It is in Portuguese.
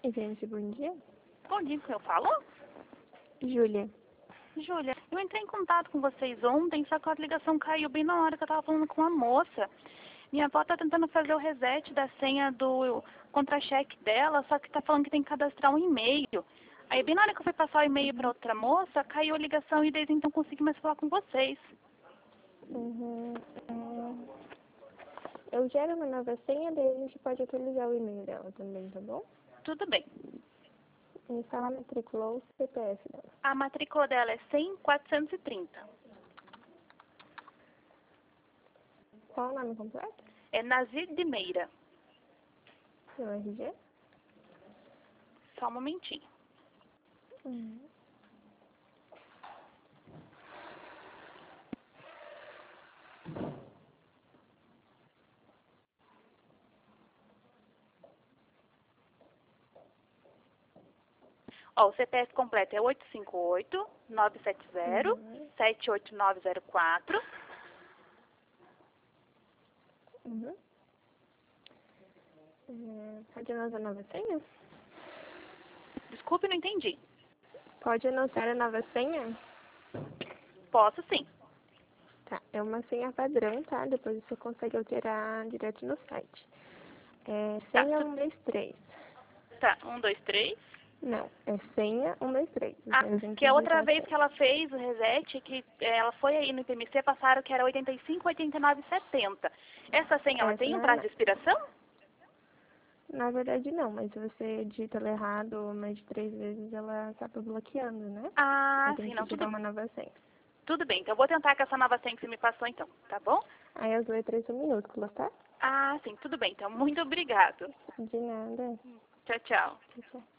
Gente, bom dia. Bom dia, eu falo? Júlia. Júlia, eu entrei em contato com vocês ontem, só que a ligação caiu bem na hora que eu estava falando com a moça. Minha avó está tentando fazer o reset da senha do contra-cheque dela, só que está falando que tem que cadastrar um e-mail. Aí, bem na hora que eu fui passar o e-mail para outra moça, caiu a ligação e desde então não consegui mais falar com vocês. Uhum. Eu gero uma nova senha, daí a gente pode atualizar o e-mail dela também, tá bom? Tudo bem. Me fala a matrícula ou o CPF dela. A matrícula dela é 100.430. Qual o nome completo? É Nazir de Meira. Seu RG? Só um momentinho. Uhum. Ó, o CPF completo é 858-970-78904. Uhum. Pode anotar a nova senha? Desculpe, não entendi. Pode anotar a nova senha? Posso sim. Tá, é uma senha padrão, tá? Depois você consegue alterar direto no site. Tá, Senha 123. tá. 1, 2, 3. Não, é senha 123. Os Ah, senhas tem que que a outra digitar vez certo. que ela fez o reset, que ela foi aí no IPMC, passaram que era 85, 89, 70. Essa senha, ela Essa tem um não é prazo de mais. expiração? Na verdade, não, mas se você digita ela errado mais de 3 vezes, ela acaba bloqueando, né? Aí Ah, tem sim, que não, gerar uma nova senha. tudo bem. Então eu vou tentar com essa nova senha que você me passou então, tá bom? Aí as letras são minúsculas, tá? Ah, sim, tudo bem. Então, muito obrigado. De nada. Tchau, tchau. Tchau, tchau.